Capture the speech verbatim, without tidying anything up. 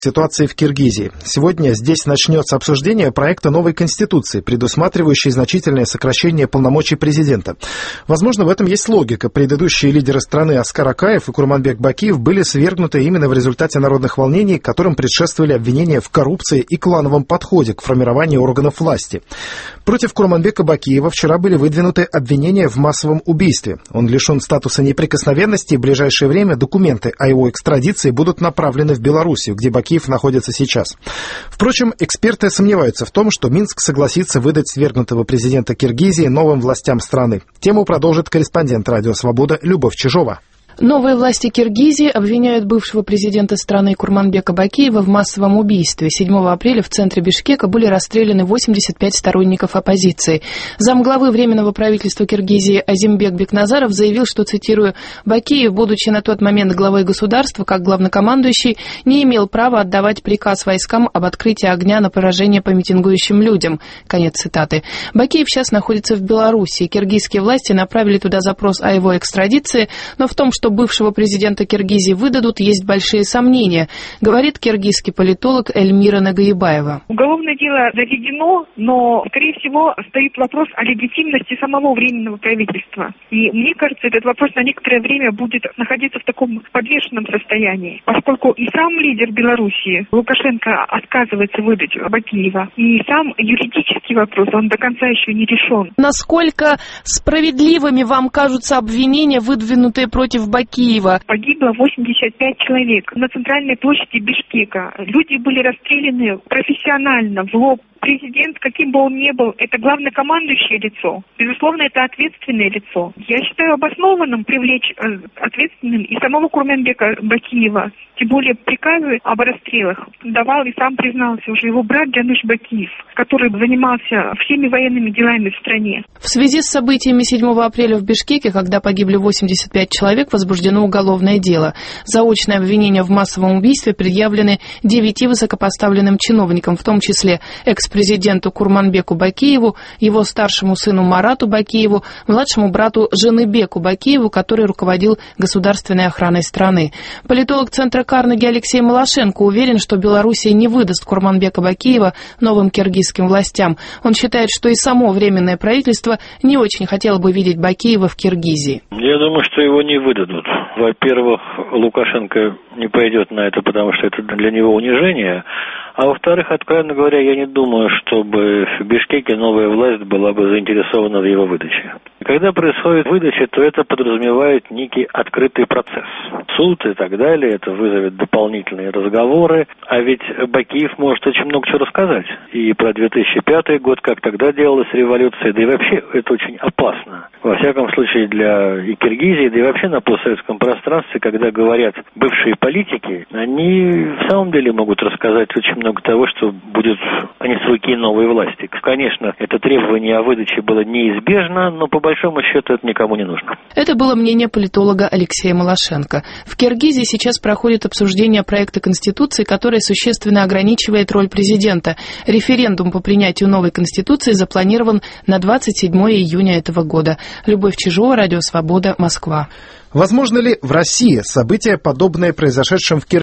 Ситуации в Киргизии. Сегодня здесь начнется обсуждение проекта новой конституции, предусматривающей значительное сокращение полномочий президента. Возможно, в этом есть логика. Предыдущие лидеры страны Аскар Акаев и Курманбек Бакиев были свергнуты именно в результате народных волнений, которым предшествовали обвинения в коррупции и клановом подходе к формированию органов власти. Против Курманбека Бакиева вчера были выдвинуты обвинения в массовом убийстве. Он лишен статуса неприкосновенности, и в ближайшее время документы о его экстрадиции будут направлены в Белоруссию, где Бакиев находится сейчас. Впрочем, эксперты сомневаются в том, что Минск согласится выдать свергнутого президента Киргизии новым властям страны. Тему продолжит корреспондент «Радио Свобода» Любовь Чижова. Новые власти Киргизии обвиняют бывшего президента страны Курманбека Бакиева в массовом убийстве. седьмого апреля в центре Бишкека были расстреляны восемьдесят пять сторонников оппозиции. Замглавы Временного правительства Киргизии Азимбек Бекназаров заявил, что, цитирую, «Бакиев, будучи на тот момент главой государства, как главнокомандующий, не имел права отдавать приказ войскам об открытии огня на поражение по митингующим людям». Конец цитаты. Бакиев сейчас находится в Белоруссии. Киргизские власти направили туда запрос о его экстрадиции, но в том, что бывшего президента Киргизии выдадут, есть большие сомнения, говорит киргизский политолог Эльмира Нагаибаева. Уголовное дело заведено, но, скорее всего, стоит вопрос о легитимности самого Временного правительства. И мне кажется, этот вопрос на некоторое время будет находиться в таком подвешенном состоянии, поскольку и сам лидер Белоруссии, Лукашенко, отказывается выдать Бакиева, и сам юридический вопрос, он до конца еще не решен. Насколько справедливыми вам кажутся обвинения, выдвинутые против Бакиева? Киева. Погибло восемьдесят пять человек на центральной площади Бишкека. Люди были расстреляны профессионально, в лоб. Президент, каким бы он ни был, это главнокомандующее лицо. Безусловно, это ответственное лицо. Я считаю обоснованным привлечь э, ответственным и самого Курманбека Бакиева. Тем более приказы об расстрелах давал и сам признался уже его брат Джаныш Бакиев, который занимался всеми военными делами в стране. В связи с событиями седьмого апреля в Бишкеке, когда погибли восемьдесят пять человек, возбуждено уголовное дело. Заочные обвинения в массовом убийстве предъявлены девяти высокопоставленным чиновникам, в том числе экс-президенту Курманбеку Бакиеву, его старшему сыну Марату Бакиеву, младшему брату Женыбеку Бакиеву, который руководил государственной охраной страны. Политолог Центра Карнеги Алексей Малашенко уверен, что Белоруссия не выдаст Курманбека Бакиева новым киргизским властям. Он считает, что и само Временное правительство не очень хотело бы видеть Бакиева в Киргизии. Я думаю, что его не выдадут. Во-первых, Лукашенко не пойдет на это, потому что это для него унижение. А во-вторых, откровенно говоря, я не думаю, чтобы в Бишкеке новая власть была бы заинтересована в его выдаче. Когда происходит выдача, то это подразумевает некий открытый процесс. Суд и так далее, это вызовет дополнительные разговоры. А ведь Бакиев может очень много чего рассказать. И про две тысячи пятый год, как тогда делалась революция, да и вообще это очень опасно. Во всяком случае для и Киргизии, да и вообще на постсоветском пространстве, когда говорят бывшие политики, они в самом деле могут рассказать очень много того, что будет они с руки новой власти. Конечно, это требование о выдаче было неизбежно, но по большому счету это никому не нужно. Это было мнение политолога Алексея Малашенко. В Киргизии сейчас проходит обсуждение проекта Конституции, который существенно ограничивает роль президента. Референдум по принятию новой Конституции запланирован на двадцать седьмое июня этого года. Любовь Чижова, Радио Свобода, Москва. Возможно ли в России события, подобные произошедшим в Киргизии?